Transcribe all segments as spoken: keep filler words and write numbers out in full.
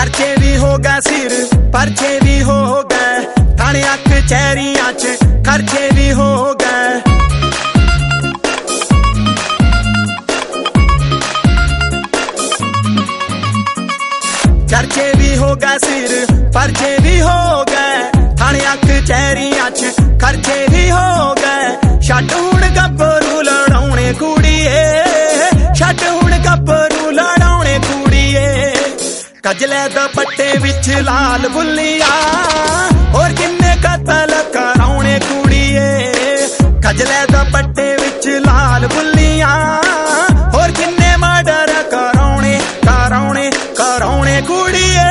चर्चे भी हो गए, सिर परचे भी हो गए, थाने कचहरियां च खर्चे भी हो गए। चर्चे भी हो गए, सिर परचे भी हो गए, थाने कचहरियां च खर्चे भी हो गए। छड्ड हुण गब्बरू लड़ाउणे कुड़िए, छड्ड हुण गब्बरू लड़ाउणे कुड़िए। कजले दुपट्टे विच लाल बुल्लिया, और किन्ने कतल कराउणे कुड़िए। कजले दुपट्टे विच लाल बुल्लिया, और किन्ने मर्डर कराउणे कराउणे कराउणे कुड़िए।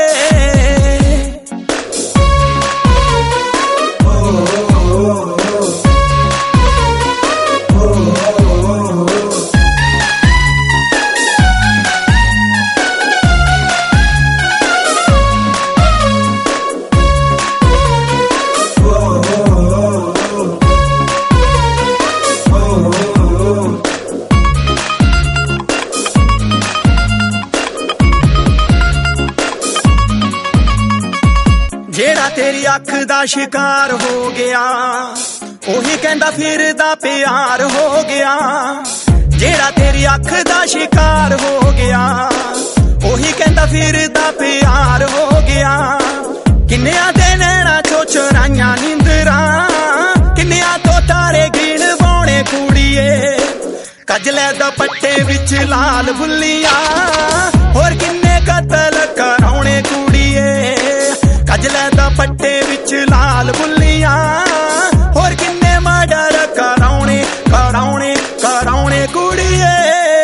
जेड़ा तेरी अख दा शिकार हो गया, ओही कहंदा फिरदा प्यार हो गया। जेड़ा तेरी अख दा शिकार हो गया, ओही कहंदा फिरदा प्यार हो गया। किन्नियां दे नैना चो चुराइयां नींदरां, किन्नियां तो तारे गिण बौणे कुड़िए। कजले दुपट्टे विच लाल बुल्लिया, और किन्ने कतल कराउणे कुड़िए। कजले दुपट्टे विच लाल बुल्लिया, और किन्ने मर्डर कराउणे कराउणे कराउणे कुड़िए।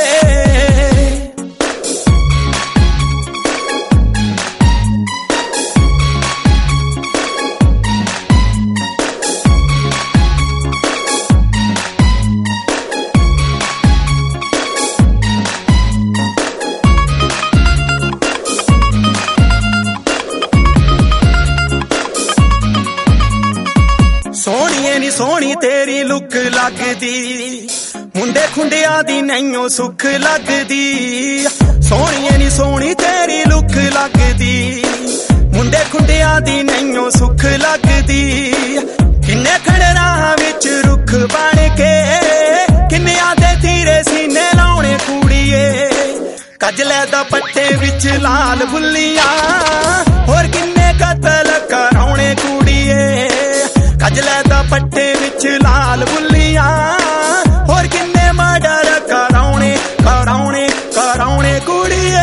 सोहणीए नी सोहणी तेरी लुक लगदी, मुंडे खुंडिया दी नैयो सुख लगदी। सोहणीए नी सोहणी तेरी लुक लगदी, मुंडे खुंडिया दी नैयो सुख लगदी। किन्ने खड़ना विच रुख बन के, किन्नियां दे तीरे सीने लाउणे कुड़िए। कजले दुपट्टे विच लाल बुल्लिया, और किन्ने कतल कराउणे कुड़िए। कजले दुपट्टे विच लाल बुल्लिया, और किन्ने मर्डर कराउणे कराउणे कराउणे कुड़िए।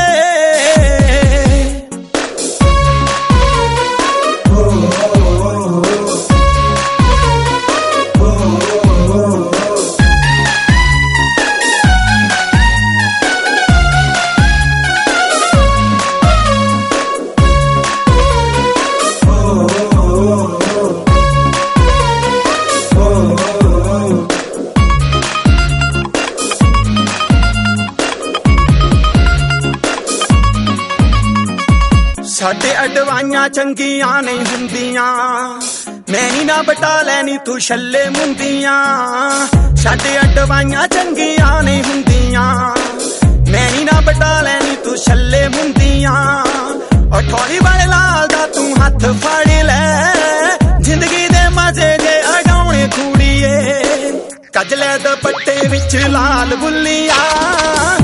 साडे अडवाइयां चंगियां नहीं हुंदियां, मैनी ना बटा लैनी तू छल्ले मुंदियां। साडे अडवाइयां चंगियां नहीं हुंदियां, मैनी ना बटा लैनी तू छल्ले मुंदियां। और थोड़ी बड़े लाल दा तू हथ फड़ लै, जिंदगी दे मजे जे अडाउणे कुड़िए। कजले दुपट्टे विच लाल बुल्लिया,